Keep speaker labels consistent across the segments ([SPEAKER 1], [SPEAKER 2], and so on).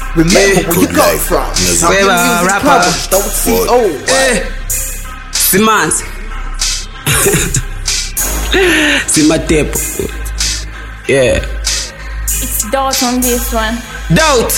[SPEAKER 1] Remember where you come from. Zambian Music Published, OCO.
[SPEAKER 2] Simanzi. Simatepo. Yeah.
[SPEAKER 3] It's Doubt on this one.
[SPEAKER 2] Doubt.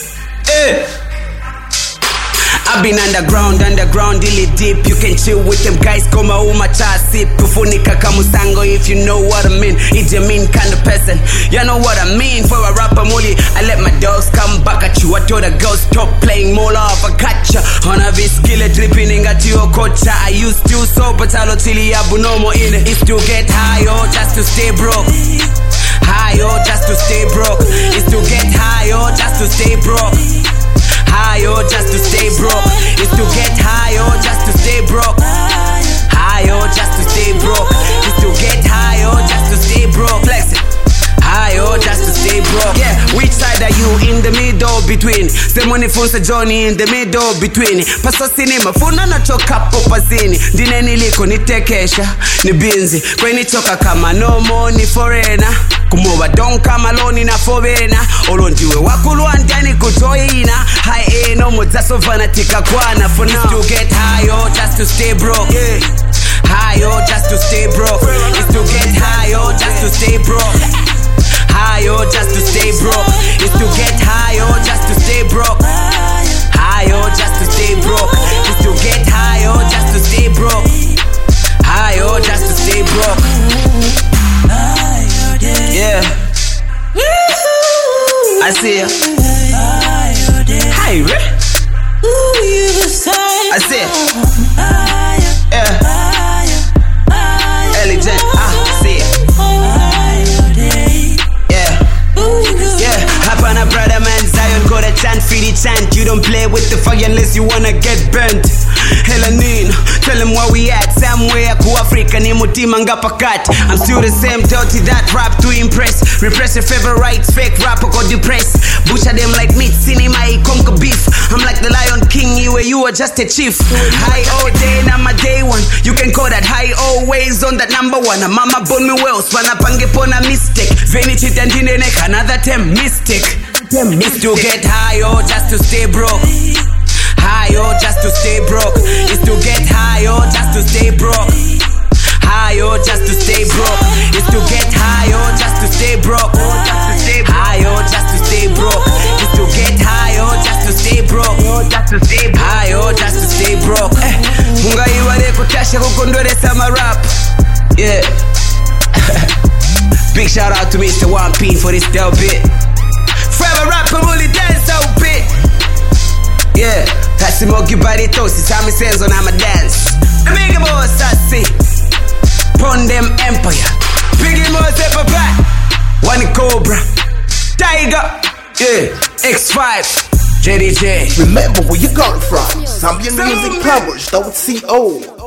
[SPEAKER 2] I've been underground, really deep. You can chill with them guys, koma umachasi kufunika kamusango, if you know what I mean. It's a mean kind of person, you know what I mean. For a rapper muli, I let my dogs come back at you. I told the girls stop playing more love, I gotcha. On a skill dripping at your kocha. I used to so but I don't really have no more in it. It's to get high or just to stay broke. High or just to stay broke. It's to get high or just to stay broke. High or just to stay broke. It's to get high or just to stay broke. High or just to stay broke. It's to get high or just to stay broke. Flex it. High or just to stay broke. Yeah, which side are you in the middle between? Say money for Johnny in the middle between. Paso cinema funa na choka popa zini. Dine niliko nitekesha ni binzi. Kweni choka kama no money foreigner. Kumoba don kama loni na fobena. Olondiwe wakulwa ndani kutoina. High no mozaso fanatika kwana. For now to get high or just to stay broke. Yeah. High or just to stay broke. It's to get high or just to stay broke. High or just to stay broke. It's to get high or just to stay broke. High or just to stay broke. It's to get high or just to stay broke. High or just to stay broke. Yeah. I see ya. Hi, Ray. I see ya. Yeah. Elegant. I see ya. Hapana brother man, Zion got a chant, feed the chant. You don't play with the fire unless you wanna get burnt. Helanin, tell him where we at. Somewhere ku Africa ni mutima ngapakat. I'm still the same dirty that rap to impress. Repress your favorites, fake rapper got depressed. Butcher them like meat, cinema, conquer beef. I'm like the Lion King, you are just a chief. High all day, now my day one. You can call that high always on that number one. A mama born me well, spanna pange pon a mistake. Vanity tandine neck, another 10 mistake. It's to get high or just to stay broke. High or just to stay broke. It's to get high or just to stay broke. High or just to stay broke. It's to get high or just to stay broke. High or just to stay broke. It's to get high or just to stay broke. High or just to stay broke. Munga iwale kutasha kukondole sama rap. Yeah. Big shout out to Mr. 1P for this dope bit. Forever rapper only dance out bit. Yeah, that's the monkey body toast. It's how me says when I'm a dance. The big boss I see. Pon them empire. Biggie Moss ever back. One Cobra. Tiger. Yeah, X5. JDJ.
[SPEAKER 1] Remember where you come from. Zambian Music Published, OCO.